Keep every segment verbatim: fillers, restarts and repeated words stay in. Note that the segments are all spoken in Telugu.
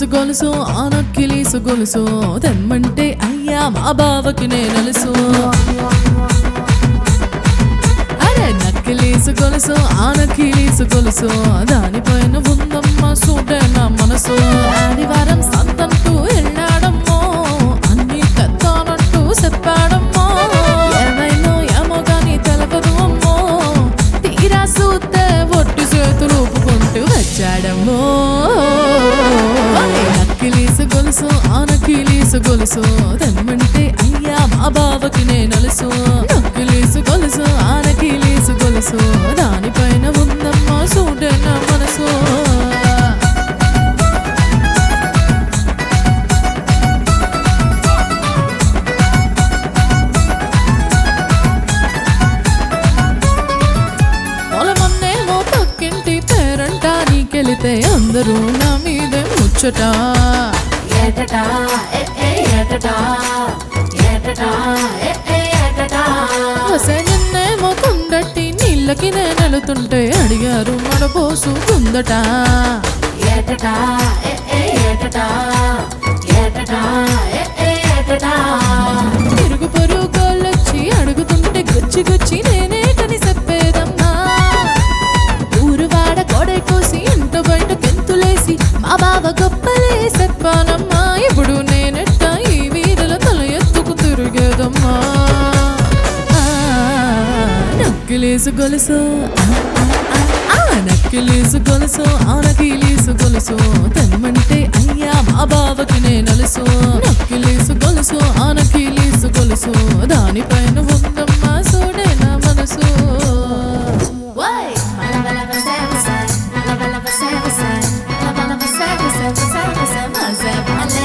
గొలుసు ఆ నక్కిలీసు గొలుసు తెమ్మంటే అయ్యా మా బావకి నేనలుసు అరే నక్కిలీసు గొలుసు ఆ నక్కిలీసు గొలుసు దానిపైన ఉందమ్మా సూటే నా మనసు ఆదివారం సంతంటూ వెళ్ళాడమ్మో అన్ని తెత్తానంటూ చెప్పాడమ్మో ఏమైనా ఏమో గాని తెలపదు అమ్మో తీరా చూస్తే ఒట్టి చేతులు ఊపుకుంటూ వచ్చాడమ్మో నక్కిలీసు గొలుసు ఆ నక్కిలీసు గొలుసు తెమ్మంటే అయ్యా మా బావకి నేనలుసు నక్కిలీసు గొలుసు ఆ నక్కిలీసు గొలుసు దానిపైన ఉందమ్మా సూటే నా మనసు పొలమన్నేమో పక్కింటి పేరంటానికెళితే అందరూ నా మీదే ముచ్చట ఏటటా ఏ ఏ ఏటటా ఏటటా ఏ ఏ ఏటటా వసే నిన్నేమో కుండట్టి నీళ్ళకి నేనెలుతుంటే అడిగారు మడపోసు కుందట ఏటటా ఏ ఏ ఏటటా ఏటటా ఏ ఏ ఏటటా తిరుగు పొరుగులొచ్చి అడుగుతుంటే గుచ్చి గుచ్చి నేనేటని చెప్పేదమ్మా ఊరువాడ కొడై కోసి ఇంట బయట గెంతులేసి మా బావ గొప్పలే చెప్పానమ్మా ఇప్పుడు నేనెట్ట ఈ వీధుల తల ఎత్తుకు తిరిగేదమ్మా ఆ, నక్కిలీసు గొలుసు ఆ నక్కిలీసు గొలుసు ఆ నక్కిలీసు గొలుసు తెమ్మంటే అయ్యా మా బావకి నేనలుసు నక్కిలీసు గొలుసు ఆ నక్కిలీసు గొలుసు దానిపైన ఉందమ్మా సూడే నా మనసు వై బల బల వసే బల బల వసే వసే బల బల వసే వసే వసే వసే వసే బలే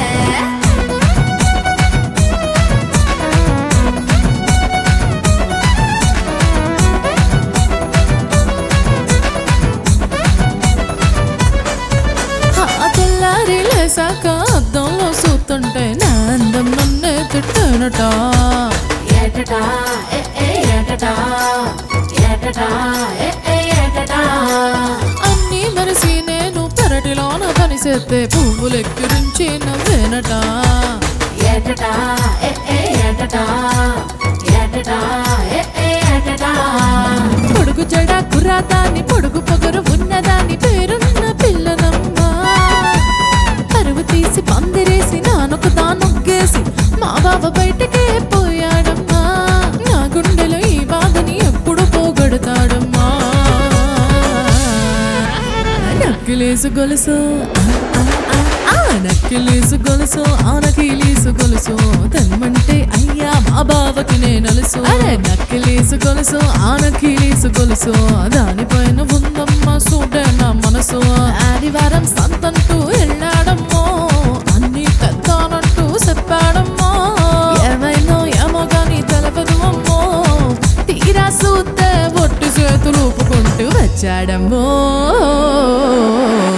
ఆ తెల్లారి లేసాక అద్దంలో చూస్తుంటే నా అందం నన్నే తిట్టానట ఏటటా ఏ ఏ ఏటటా ఏటటా ఏ ఏ ఏటటా అన్నీ మరిసి నేను పెరటిలోన పనిచేస్తే పువ్వులెక్కిరించి నవ్వేనట ఏటటా ఏ ఏ ఏటటా ఏటటా ఏ ఏ ఏటటా పొడుగు జడ కుర్రాదాన్ని పొడుగు పొగరు ఉన్నదాన్ని పేరున్న పిల్లనమ్మా పరువు తీసి పందిరేసి నానొక దానొగ్గేసి మా బావ బయటకే పోయాడమ్మా నా గుండెలో ఈ బాధని ఎప్పుడు పోగొడతాడమ్మా నక్కిలీసు గొలుసు ఆ నక్కిలీసు గొలుసు ఆ నక్కిలీసు గొలుసు తెమ్మంటే అయ్యా మా బావకి నేనలుసు అరే నక్కిలీసు గొలుసు ఆ నక్కిలీసు గొలుసు దానిపైన ఉందమ్మా సూటే నా మనసు ఆదివారం సంతంటూ వెళ్ళాడమ్మో అన్ని తెత్తానంటూ చెప్పాడమ్మో ఏమైనా ఏమో గాని తెలపదు అమ్మో తీరా చూస్తే ఒట్టి చేతులు ఊపుకుంటూ వచ్చాడమ్మో